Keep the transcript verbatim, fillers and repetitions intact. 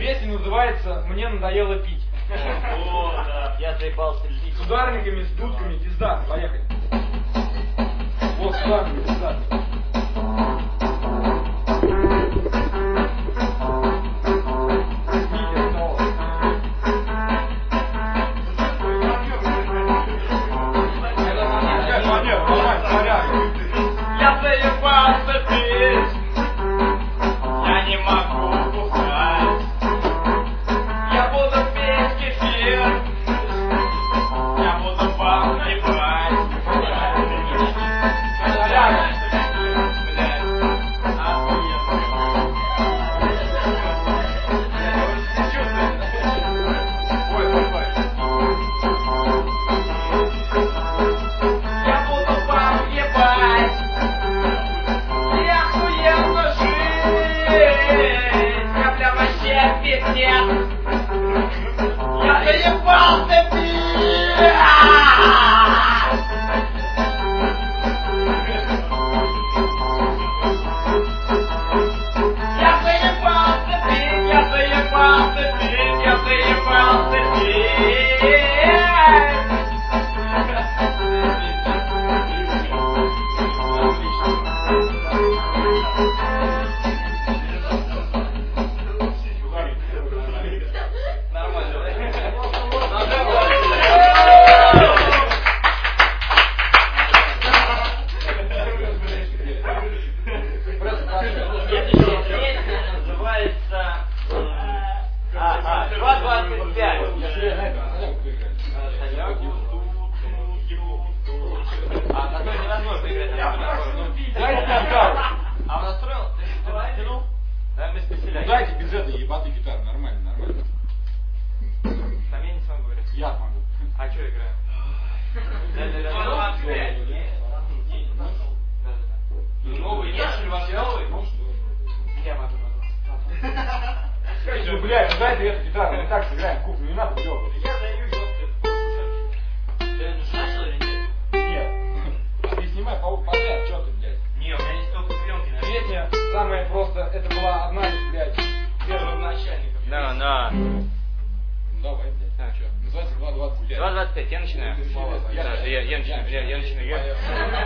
Песня называется «Мне надоело пить». О, да. Я заебался пить. С ударниками, с дудками, пизда. Поехали. Вот с ударниками, пизда. Я заебался пить, я не могу бухать. Я буду пить кефир, я буду вам ебать. Я буду вам ебать. Я охуенно жить, я прям вообще пиздец. Я заебался пить. Я заебался пить, я заебался пить, я заебался пить. Называется два двадцать пять. А на то невозможно играть. А он настроил? Ты натянул? Да, без песеля. Дайте без этой ебатой гитары, нормально, нормально. Там я не смогу играть. Я смогу. А что играю? два двадцать пять. Новый, нет, у вас новый? Я могу. Ну, блядь, дай ты эту гитару, мы так сыграем, кухню, не надо делать. Я даю ёпты. Ты это начал или нет? Нет. А ты снимай подряд, что ты, блядь? Не, у меня есть только пленки на Песня, самая просто, это была одна из, блядь, первых начальников. Да, да. Ну, давай, блядь. Так. Что? Называется два двадцать пять. два двадцать пять, я начинаю. Я, Да, я, я начинаю, я, я начинаю.